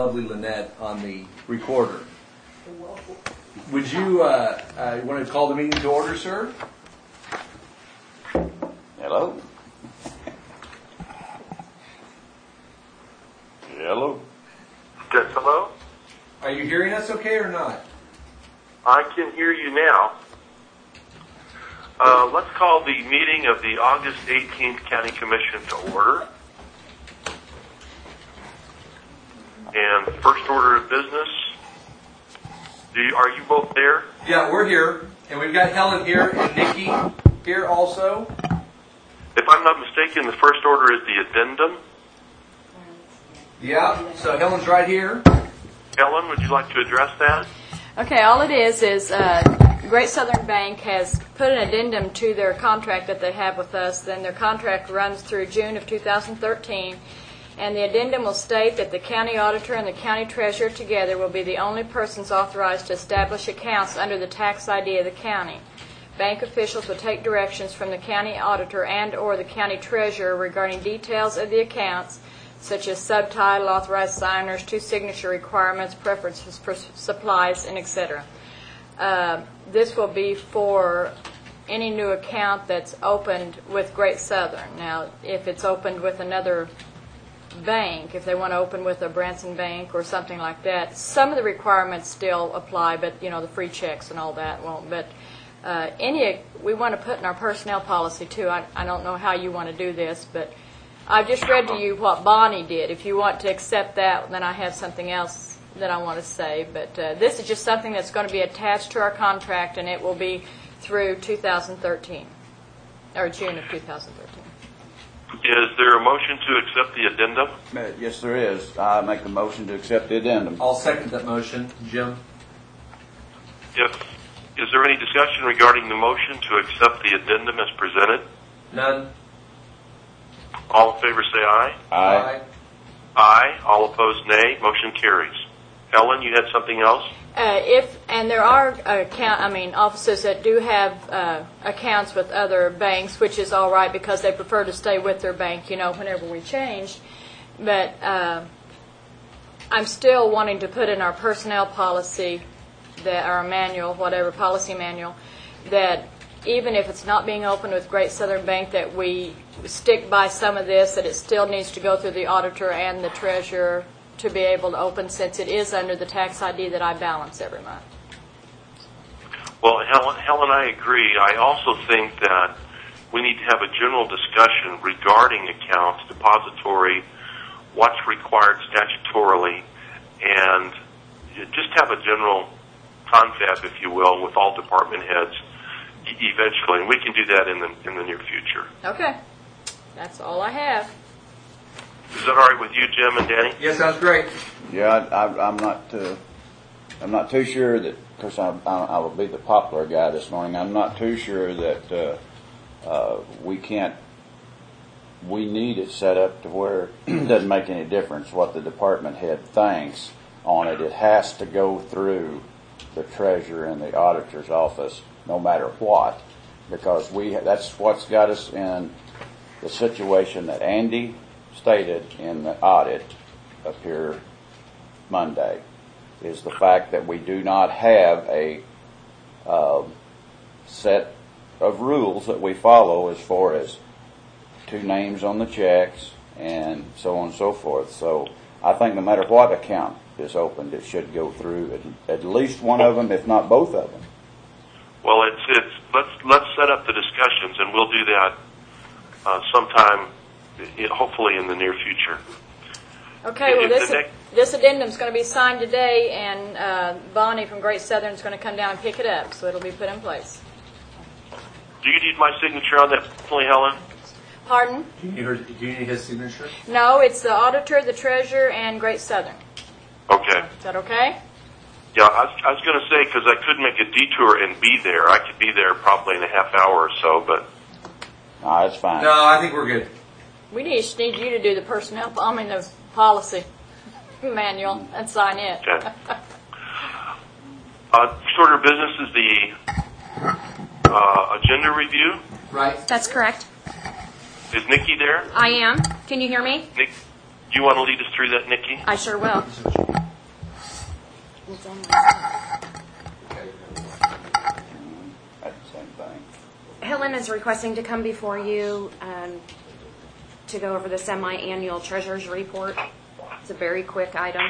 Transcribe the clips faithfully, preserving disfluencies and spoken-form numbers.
Lovely Lynette on the recorder. Would you uh, uh, want to call the meeting to order, sir? Hello. Hello. Yes, hello? Are you hearing us okay or not? I can hear you now. Uh, let's call the meeting of the August eighteenth County Commission to order. And first order of business, do you, are you both there? Yeah, we're here. And we've got Helen here and Nikki here also. If I'm not mistaken, the first order is the addendum. Yeah, so Helen's right here. Helen, would you like to address that? Okay, all it is is uh, Great Southern Bank has put an addendum to their contract that they have with us. Then their contract runs through June of two thousand thirteen. And the addendum will state that the county auditor and the county treasurer together will be the only persons authorized to establish accounts under the tax I D of the county. Bank officials will take directions from the county auditor and or the county treasurer regarding details of the accounts, such as subtitle, authorized signers, two signature requirements, preferences for supplies, and et cetera. Uh, this will be for any new account that's opened with Great Southern. Now, if it's opened with another bank, if they want to open with a Branson Bank or something like that, some of the requirements still apply, but you know the free checks and all that won't. But uh, any we want to put in our personnel policy too. I, I don't know how you want to do this, but I've just read to you what Bonnie did. If you want to accept that, then I have something else that I want to say. But uh, this is just something that's going to be attached to our contract, and it will be through two thousand thirteen or June of two thousand thirteen. Is there a motion to accept the addendum? Uh, Yes, there is. I make a motion to accept the addendum. I'll second that motion. Jim? If, is there any discussion regarding the motion to accept the addendum as presented? None? All in favor say aye. Aye. Aye. All opposed nay. Motion carries. Helen, you had something else? Uh, if and there are account, I mean, offices that do have uh, accounts with other banks, which is all right because they prefer to stay with their bank, you know, whenever we change. But uh, I'm still wanting to put in our personnel policy, that our manual, whatever policy manual, that even if it's not being opened with Great Southern Bank, that we stick by some of this, that it still needs to go through the auditor and the treasurer to be able to open, since it is under the tax I D that I balance every month. Well, Helen, Helen, I agree. I also think that we need to have a general discussion regarding accounts, depository, what's required statutorily, and just have a general confab, if you will, with all department heads e- eventually. And we can do that in the in the near future. Okay. That's all I have. Is that all right with you, Jim and Danny? Yes, sounds great. Yeah, I, I, I'm not. Uh, I'm not too sure that. Of course, I, I, I will be the popular guy this morning. I'm not too sure that uh, uh, we can't. We need it set up to where it doesn't make any difference what the department head thinks on it. It has to go through the treasurer and the auditor's office, no matter what, because we. That's what's got us in the situation that Andy stated in the audit up here Monday, is the fact that we do not have a uh, set of rules that we follow as far as two names on the checks and so on and so forth. So I think no matter what account is opened, it should go through at, at least one of them, if not both of them. Well, it's it's let's let's set up the discussions, and we'll do that uh, sometime. It, hopefully in the near future. Okay, well, If this the next- this addendum is going to be signed today, and uh, Bonnie from Great Southern is going to come down and pick it up, so it'll be put in place. Do you need my signature on that, please, Helen? Pardon? Do you need, her, do you need his signature? No, it's the auditor, the treasurer, and Great Southern. Okay. Is that okay? Yeah, I was, I was going to say, because I could make a detour and be there. I could be there probably in a half hour or so, but... No, that's fine. No, I think we're good. We just need you to do the personnel, I mean, the policy manual and sign it. Okay. uh, shorter business is the uh, agenda review. Right. That's correct. Is Nikki there? I am. Can you hear me? Nick, do you want to lead us through that, Nikki? I sure will. It's on my- That's the same thing. Helen is requesting to come before you um, to go over the semi-annual treasurer's report. It's a very quick item.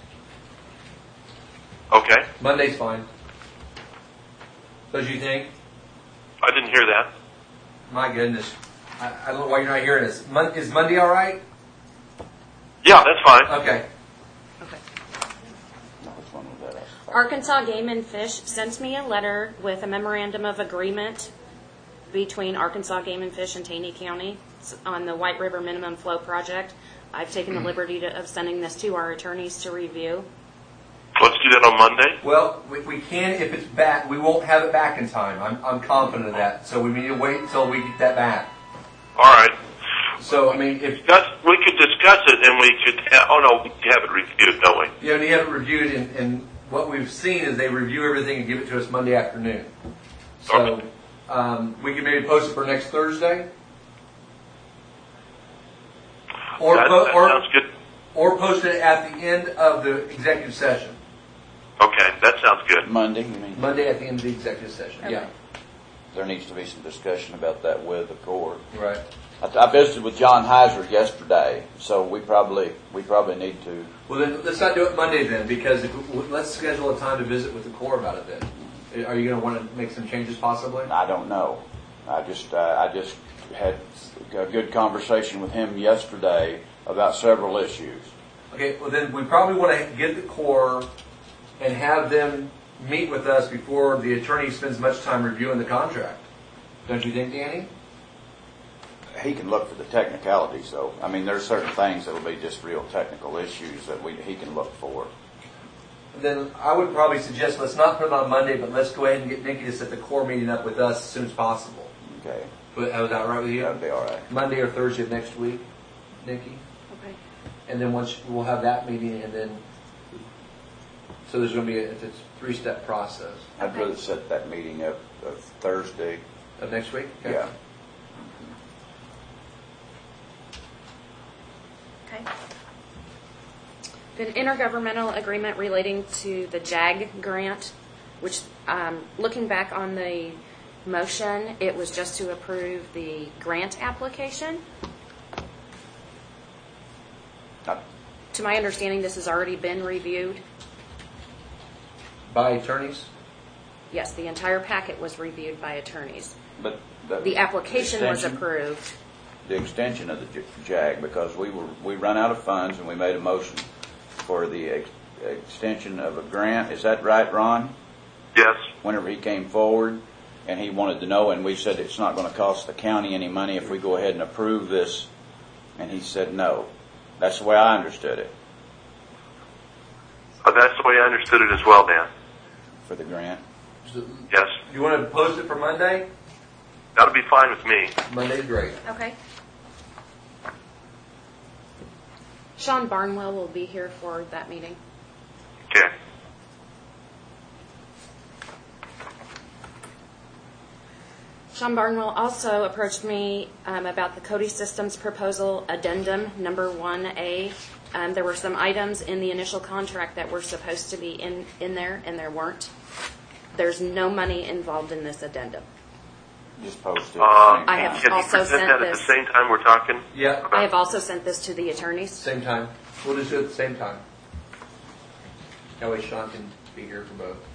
Okay. Monday's fine. What do you think? I didn't hear that. My goodness. I, I don't know why you're not hearing this. Mon- is Monday all right? Yeah, that's fine. Okay. Okay. No, which one was that? Arkansas Game and Fish sent me a letter with a memorandum of agreement between Arkansas Game and Fish and Taney County on the White River Minimum Flow Project. I've taken the liberty to, of sending this to our attorneys to review. Let's do that on Monday. Well, we, we can if it's back. We won't have it back in time. I'm, I'm confident of that. So we need to wait until we get that back. All right. So, I mean, if Discuss, we could discuss it, and we could. Ha- oh no, we have it reviewed, don't we? you know, you have it reviewed, and, and what we've seen is they review everything and give it to us Monday afternoon. So Okay. um, we can maybe post it for next Thursday, or that, po- that or sounds good. or post it at the end of the executive session. Okay, that sounds good. Monday, you mean? Monday at the end of the executive session. Yeah. There needs to be some discussion about that with the court. Right. I, I visited with John Heiser yesterday, so we probably we probably need to. Well, then let's not do it Monday then, because if we, let's schedule a time to visit with the Corps about it then. Are you going to want to make some changes possibly? I don't know. I just uh, I just had a good conversation with him yesterday about several issues. Okay, well then we probably want to get the Corps and have them meet with us before the attorney spends much time reviewing the contract. Don't you think, Danny? He can look for the technicalities, though. I mean, there's certain things that will be just real technical issues that we he can look for. Then I would probably suggest let's not put it on Monday, but let's go ahead and get Nikki to set the Corps meeting up with us as soon as possible. Okay, Was that all right with you? that'd be all right. Monday or Thursday of next week, Nikki? Okay. And then once we'll have that meeting, and then so there's going to be a, it's a three-step process I'd Okay. rather set that meeting up uh, Thursday. of next week. Okay. Yeah. Okay. An intergovernmental agreement relating to the JAG grant, which, um, looking back on the motion, it was just to approve the grant application. Uh, To my understanding, this has already been reviewed. By attorneys. Yes, the entire packet was reviewed by attorneys. But The application was extension- approved. The extension of the J- JAG, because we were we run out of funds and we made a motion for the ex- extension of a grant. Is that right, Ron? Yes. Whenever he came forward and he wanted to know, and we said it's not going to cost the county any money if we go ahead and approve this, and he said no. That's the way I understood it Uh, that's the way I understood it as well, Dan. for the grant. So Yes. you want to post it for Monday? That'll be fine with me. Monday's great. Okay. Sean Barnwell will be here for that meeting. Okay. Sean Barnwell also approached me um, about the Cody Systems proposal addendum number one A. Um, there were some items in the initial contract that were supposed to be in, in there, and there weren't. There's no money involved in this addendum. Just post it. Uh, I have can you also present sent that at this- the same time we're talking? Yeah. I have also sent this to the attorneys. Same time. We'll just do it at the same time. That way Sean can be here for both.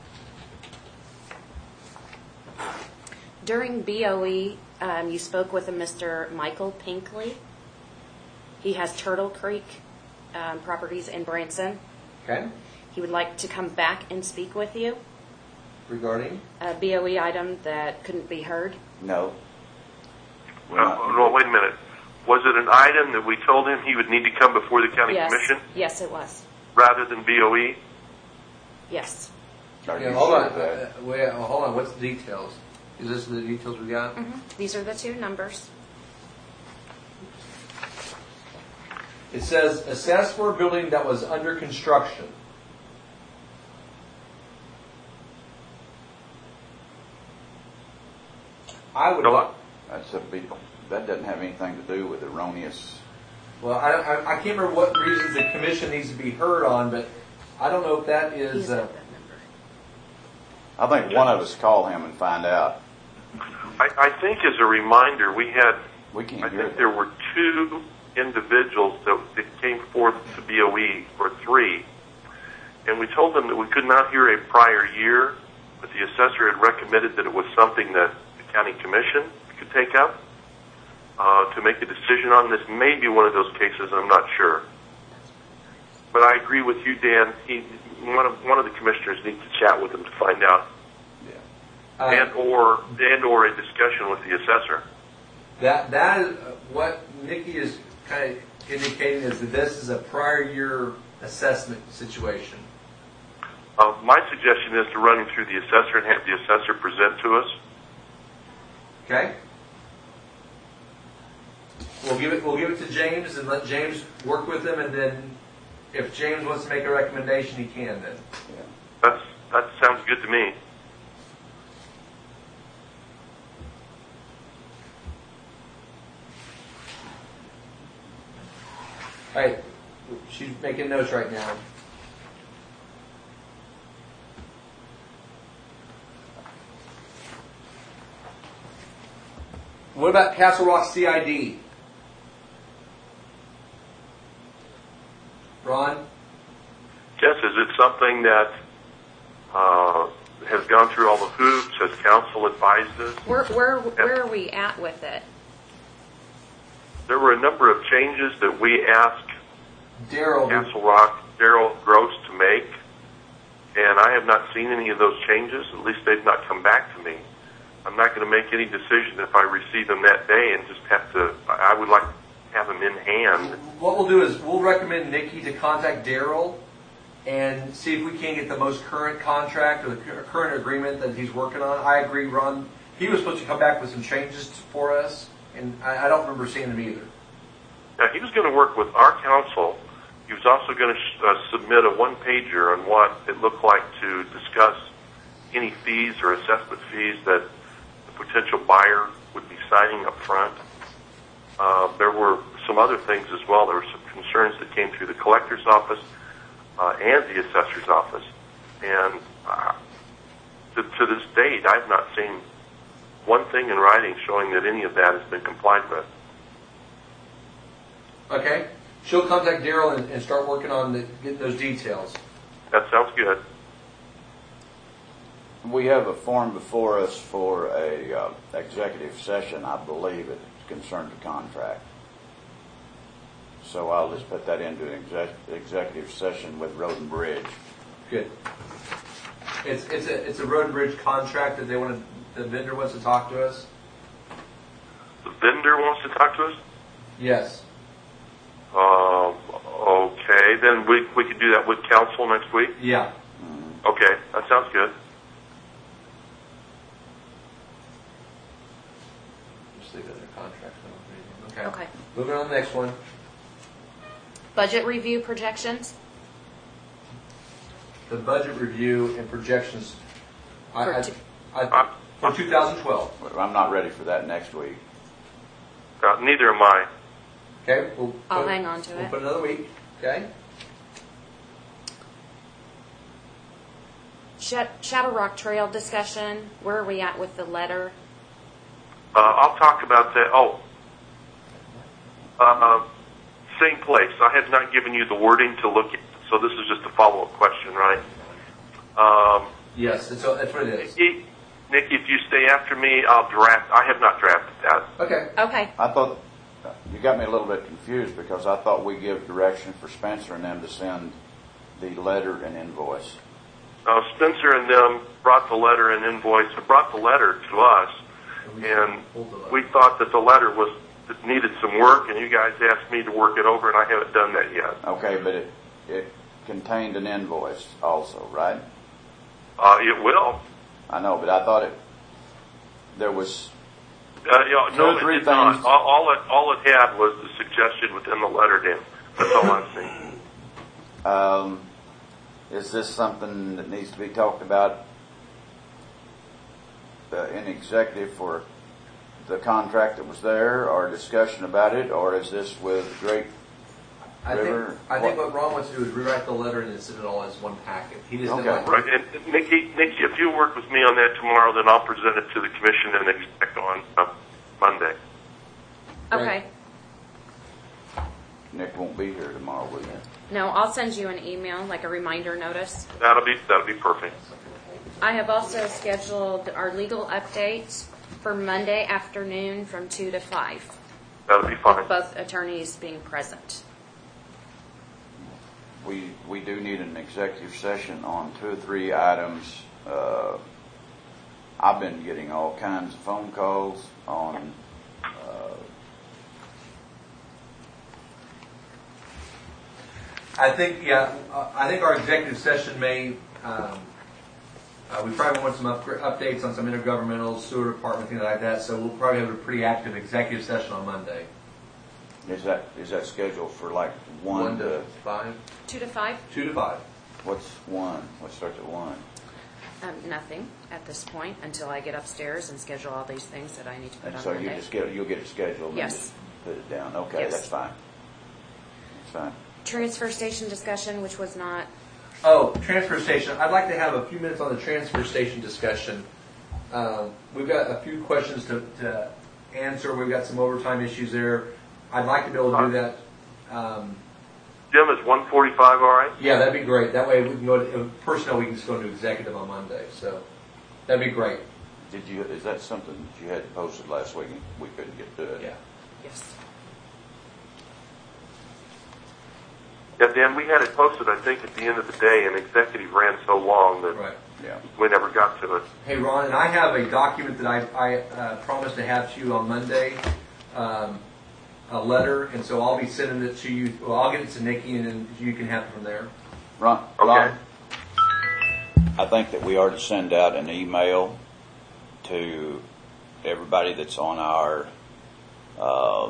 During B O E, um, you spoke with a Mister Michael Pinkley. He has Turtle Creek um, properties in Branson. Okay? He would like to come back and speak with you. Regarding? A B O E item that couldn't be heard. No. We're Uh, not- no, wait a minute. Was it an item that we told him he would need to come before the county Yes. commission Yes, it was. rather than B O E? Yes. Are you Yeah, hold sure on. of that? Uh, wait, uh, hold on. What's the details? Is this the details we got? hmm These are the two numbers. It says assess for a building that was under construction. I would. No. That's a big, that doesn't have anything to do with erroneous. Well, I, I, I can't remember what reasons the commission needs to be heard on, but I don't know if that He's is, uh, got that number. I think one of us call him and find out. I, I think as a reminder, we had, We can't I hear think that. there were two individuals that, that came forth to B O E, or three, and we told them that we could not hear a prior year, but the assessor had recommended that it was something that the county commission could take up uh, to make a decision on. This may be one of those cases, I'm not sure. But I agree with you, Dan. He, one of one of the commissioners needs to chat with him to find out, uh, and or and or a discussion with the assessor. that, that is, uh, what Nikki is kind of indicating is that this is a prior year assessment situation. Uh, my suggestion is to run him through the assessor and have the assessor present to us. Okay? We'll give it, we'll give it to James and let James work with him, and then if James wants to make a recommendation, he can then. That's that sounds good to me. All right, she's making notes right now. What about Castle Rock C I D? Ron? Jess, is it something that uh, has gone through all the hoops? Has council advised us? Where, where, where are we at with it? There were a number of changes that we asked Daryl. Castle Rock, Daryl Gross to make, and I have not seen any of those changes. At least they've not come back to me. I'm not going to make any decision if I receive them that day, and just have to. I would like to have them in hand. What we'll do is we'll recommend Nikki to contact Daryl and see if we can get the most current contract or the cur- current agreement that he's working on. I agree, Ron. He was supposed to come back with some changes for us, and I, I don't remember seeing them either. Now, he was going to work with our council. He was also going to sh- uh, submit a one-pager on what it looked like to discuss any fees or assessment fees that the potential buyer would be signing up front. Uh, there were some other things as well. There were some concerns that came through the collector's office uh, and the assessor's office. And uh, to, to this date, I've not seen one thing in writing showing that any of that has been complied with. Okay? She'll contact Daryl and, and start working on the, getting those details. That sounds good. We have a form before us for a uh, executive session. I believe it concerns a contract. So I'll just put that into an exec- executive session with Road and Bridge. Good. It's it's a it's a road and bridge contract that they want to, the vendor wants to talk to us. The vendor wants to talk to us? Yes. Um, okay, then we we could do that with council next week. Yeah. Okay, that sounds good. Just leave it in their contract. Okay. Okay. Moving on to the next one. Budget review projections? The budget review and projections. I, For I, two- I, for two thousand twelve. I'm not ready for that next week. Uh, neither am I. Okay. We'll I'll put- hang on to We'll it. put another week. Okay. Sh- Shadow Rock Trail discussion, where are we at with the letter? Uh, I'll talk about that. Oh, uh, same place. I have not given you the wording to look at, so this is just a follow-up question, right? Um, Yes. That's, that's what it is. Nick, Nick, if you stay after me, I'll draft. I have not drafted that. Okay. Okay. I thought, you got me a little bit confused because I thought we give direction for Spencer and them to send the letter and invoice. Uh, Spencer and them brought the letter and invoice, brought the letter to us, and we thought that the letter was that needed some work, and you guys asked me to work it over, and I haven't done that yet. Okay, but it, it contained an invoice also, right? Uh, it will. I know, but I thought it, there was, Uh, you know, Two no, or it three did not. things. All, all it all it had was the suggestion within the letter, Dan. That's all I'm saying. um, is this something that needs to be talked about uh, in executive for the contract that was there, or discussion about it, or is this with Great I River? think, I think what Ron wants to do is rewrite the letter and then send it all as one packet. He just Okay. didn't like. Right, and Nikki, Nikki, if you work with me on that tomorrow, then I'll present it to the commission and expect on uh, Monday. Okay. Nick won't be here tomorrow, will you? No, I'll send you an email, like a reminder notice. That'll be that'll be perfect. I have also scheduled our legal updates for Monday afternoon from two to five, That'll be fine. with both attorneys being present. We, we do need an executive session on two or three items. Uh, I've been getting all kinds of phone calls on, uh, I think, yeah, uh, I think our executive session may, um, uh, we probably want some upgra- updates on some intergovernmental sewer department, things like that, so we'll probably have a pretty active executive session on Monday. is that, is that scheduled for like one to, five? Two to five? Two to five. what's one? What starts at one? Um, nothing at this point until I get upstairs and schedule all these things that I need to put And on so you Monday. just get, you'll get it scheduled and Yes. just put it down? Okay, Yes. that's fine. That's fine. Transfer station discussion, which was not, Oh, transfer station. I'd like to have a few minutes on the transfer station discussion. Um, we've got a few questions to, to answer. We've got some overtime issues there. I'd like to be able to do that. Um, Jim, is one forty-five all right? yeah, that'd be great. That way we can go to uh, personnel. We can just go into executive on Monday. So that'd be great. Did you, is that something that you had posted last week and we couldn't get to it? Yeah. yes. Yeah, Dan, we had it posted, I think, at the end of the day, and executive ran so long that Right. Yeah. we never got to it. Hey, Ron, and I have a document that I, I uh, promised to have to you on Monday, um, a letter, and so I'll be sending it to you. Well, I'll get it to Nikki, and then you can have it from there. Ron, Okay. Ron, I think that we ought to send out an email to everybody that's on our uh,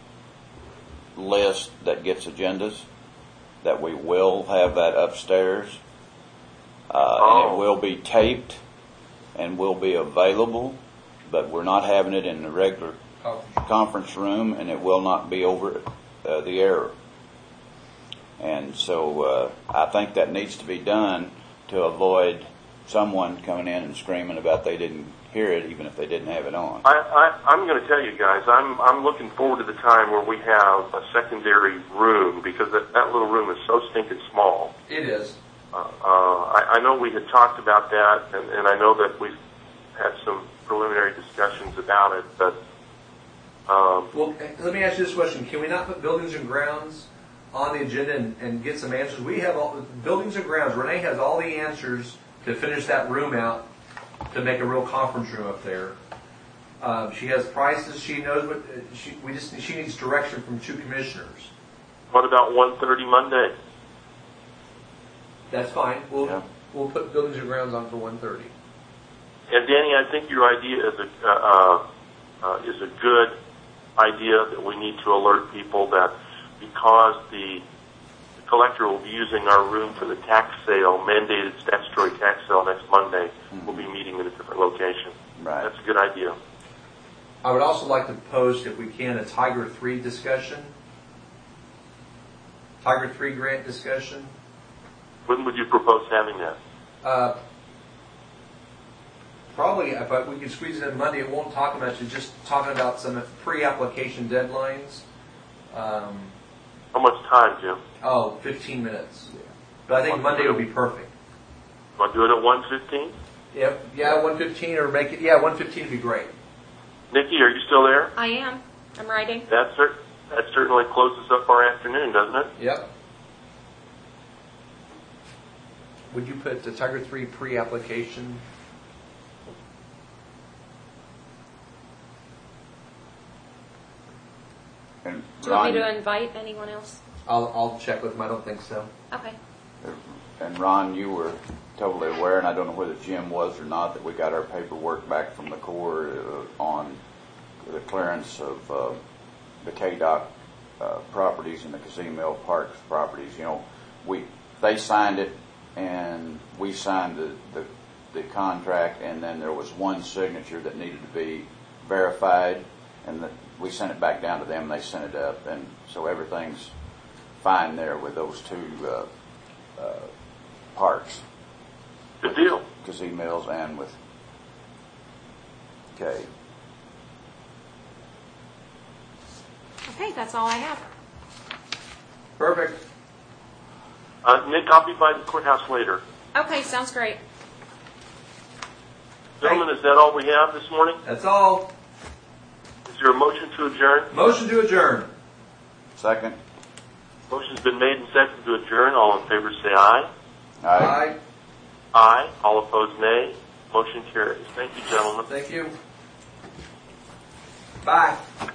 list that gets agendas, that we will have that upstairs. Uh, and Oh. it will be taped and will be available, but we're not having it in the regular Oh. conference room, and it will not be over uh, the air. And so uh, I think that needs to be done to avoid someone coming in and screaming about they didn't hear it, even if they didn't have it on. I, I, I'm going to tell you guys, I'm, I'm looking forward to the time where we have a secondary room, because that, that little room is so stinking small. It is. Uh, uh, I, I know we had talked about that, and, and I know that we've had some preliminary discussions about it, but um, Well, let me ask you this question: can we not put buildings and grounds on the agenda and, and get some answers? We have all buildings and grounds. Renee has all the answers to finish that room out, to make a real conference room up there. Um, she has prices. She knows what she. We just she needs direction from two commissioners. what about one thirty Monday? That's fine. We'll Yeah. we'll put buildings and grounds on for one thirty. And Danny, I think your idea is a uh, uh, uh, is a good idea, that we need to alert people that because the, the collector will be using our room for the tax sale, mandated statutory tax sale next Monday, Mm-hmm. we'll be meeting in a different location. Right. That's a good idea. I would also like to post, if we can, a Tiger three discussion. Tiger three grant discussion. When would you propose having that? Uh, probably, if I, we could squeeze it in Monday, it won't talk about it, just talking about some pre-application deadlines. Um, How much time, Jim? oh, fifteen minutes. But I think Monday would be perfect. Want to do it at one fifteen? Yep, yeah, one fifteen, or make it, yeah, one fifteen would be great. Nikki, are you still there? I am. I'm writing. That, cer- that certainly closes up our afternoon, doesn't it? Yep. Would you put the Tiger three pre-application? And Do you want me Ron- to invite anyone else? I'll, I'll check with them, I don't think so. Okay. And Ron, you were totally aware, and I don't know whether Jim was or not, that we got our paperwork back from the Corps uh, on the clearance of uh, the K D O C uh, properties and the Casino Parks properties. You know, we they signed it, and we signed the, the the contract, and then there was one signature that needed to be verified, and the, we sent it back down to them. They sent it up, and so everything's fine there with those two uh, uh, parks. Good deal. Gazebos and with, okay. Okay, that's all I have. Perfect. Uh, Nick, I'll be by the courthouse later. Okay, sounds great. Gentlemen, is that all we have this morning? That's all. Is there a motion to adjourn? Motion to adjourn. Second? Motion's been made and seconded to adjourn. All in favor say aye. Aye. Aye. All opposed nay. Motion carries. Thank you, gentlemen. Thank you. Bye.